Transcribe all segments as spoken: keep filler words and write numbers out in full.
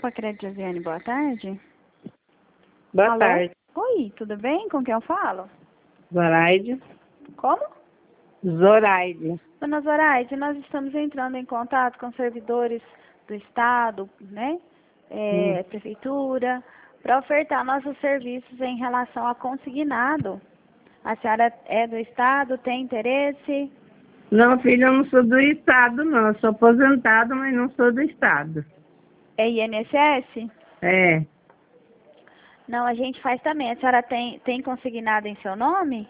Poupa Crédito, Josiane, boa tarde. Boa Alô? tarde. Oi, tudo bem? Com quem eu falo? Zoraide. Como? Zoraide. Dona Zoraide, nós estamos entrando em contato com servidores do Estado, né? É, Hum. Prefeitura, para ofertar nossos serviços em relação a consignado. A senhora é do Estado, tem interesse? Não, filho, eu não sou do Estado, não. Eu sou aposentado, mas não sou do Estado. É I N S S? É. Não, a gente faz também. A senhora tem, tem consignado em seu nome?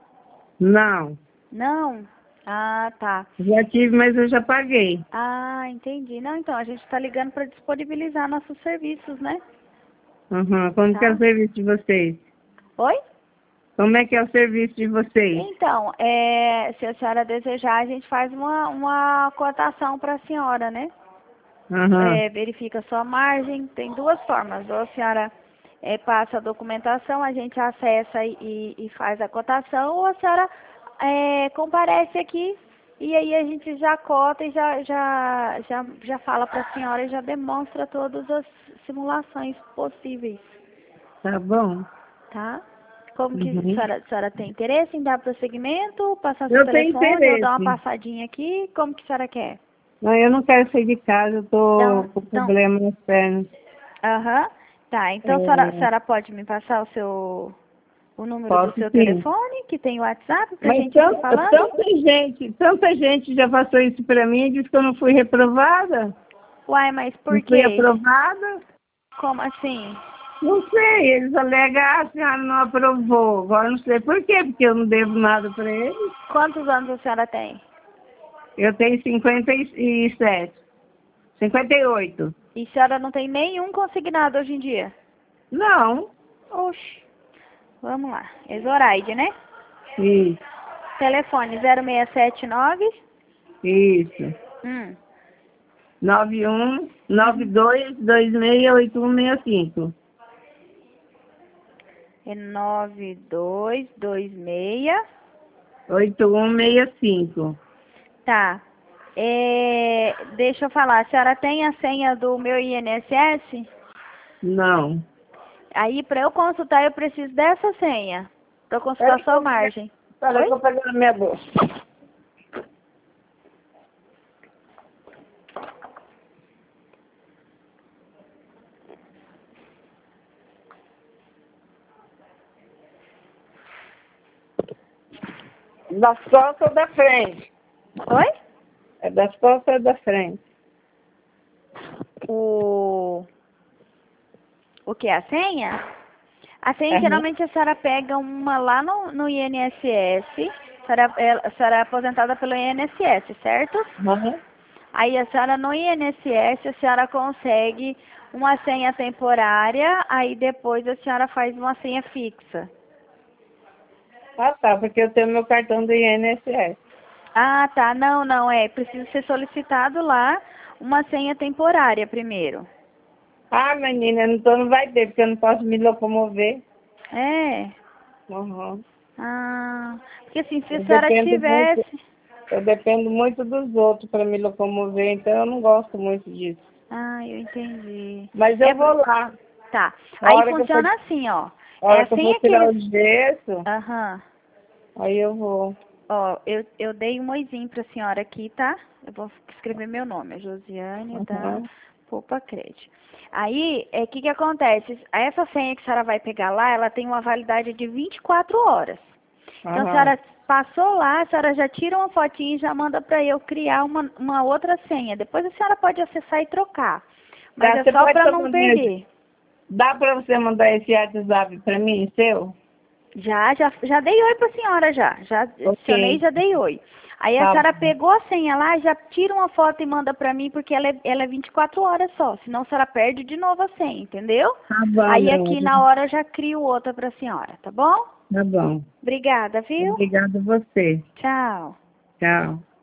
Não. Não? Ah, tá. Já tive, mas eu já paguei. Ah, entendi. Não, então, a gente está ligando para disponibilizar nossos serviços, né? Uhum. Como que é Tá? o serviço de vocês? Oi? Como é que é o serviço de vocês? Então, é, se a senhora desejar, a gente faz uma, uma cotação para a senhora, né? Uhum. É, verifica a sua margem. Tem duas formas. Ou a senhora é, passa a documentação, a gente acessa e, e, e faz a cotação, ou a senhora é, comparece aqui e aí a gente já cota e já, já, já, já fala para a senhora e já demonstra todas as simulações possíveis, Tá bom. tá? Como que a Uhum. senhora, a senhora tem interesse em dar prosseguimento, passar seu Eu tenho telefone ou dar uma interesse. passadinha aqui? Como que a senhora quer? Não, eu não quero sair de casa, eu tô Então, com então, problema nas pernas. aham, tá. Então a senhora, a É, senhora pode me passar o seu, o número do posso seu sim. telefone, que tem o WhatsApp, pra Mas gente ir se tanta, falando? tanta gente, tanta gente já passou isso pra mim e disse que eu não fui reprovada. Uai, mas Não por fui quê? aprovada. Como assim? Não sei, eles alegam, ah, a senhora não aprovou. Agora não sei por quê, porque eu não devo nada pra eles. Quantos anos a senhora tem? Eu tenho cinquenta e sete, cinquenta e oito. E a senhora não tem nenhum consignado hoje em dia? Não. Oxi. Vamos lá. É Zoraide, né? Isso, Telefone zero seis sete nove. isso. Hum. nove um nove Uhum. dois dois seis oito um seis cinco. É nove dois dois seis. oito um seis cinco. Tá. É, deixa eu falar, a senhora tem a senha do meu I N S S? Não. Aí, para eu consultar, eu preciso dessa senha. Para consultar Peraí a que sua eu vou pegar, margem. peraí que Oi? eu vou pegar na minha bolsa. Das costas ou da frente? Oi? É das costas ou da frente? O... O que? A senha? A senha, Aham. geralmente, a senhora pega uma lá no, no I N S S. A senhora, é- a senhora é aposentada pelo I N S S, certo? Aham. Aí, a senhora no I N S S, a senhora consegue uma senha temporária. Aí, depois, a senhora faz uma senha fixa. Ah, tá, porque eu tenho meu cartão do I N S S. Ah, tá. Não, não, é. Precisa ser solicitado lá uma senha temporária primeiro. Ah, menina, então não vai ter, porque eu não posso me locomover. É. Uhum. Ah, porque assim, se a Eu senhora dependo muito, tivesse... eu dependo muito dos outros para me locomover, então eu não gosto muito disso. Ah, eu entendi. Mas É, eu por- vou lá. tá. A Aí hora que eu for, funciona assim, ó. a É hora que eu assim for tirar aqueles... o gesso, Aham. aí eu vou. Ó, eu, eu dei um oizinho pra senhora aqui, tá? Eu vou escrever meu nome, é Josiane da Uhum. Poupa Crédito. Aí, é que que acontece? Essa senha que a senhora vai pegar lá, ela tem uma validade de vinte e quatro horas. Então, a Uhum. senhora passou lá, a senhora já tira uma fotinha e já manda para eu criar uma, uma outra senha. Depois a senhora pode acessar e trocar. Mas Tá, é você só pode para estar não mandando. perder. Dá para você mandar esse WhatsApp para mim, seu? Já, já, já dei oi para a senhora já. Já adicionei e Ok. já dei oi. Aí a Tá senhora bom. pegou a senha lá, já tira uma foto e manda para mim, porque ela é, ela é vinte e quatro horas só. Senão a senhora perde de novo a senha, entendeu? Tá bom, Aí meu aqui amor. na hora eu já crio outra para a senhora, tá bom? Tá bom. Obrigada, viu? Obrigada a você. Tchau. Tchau.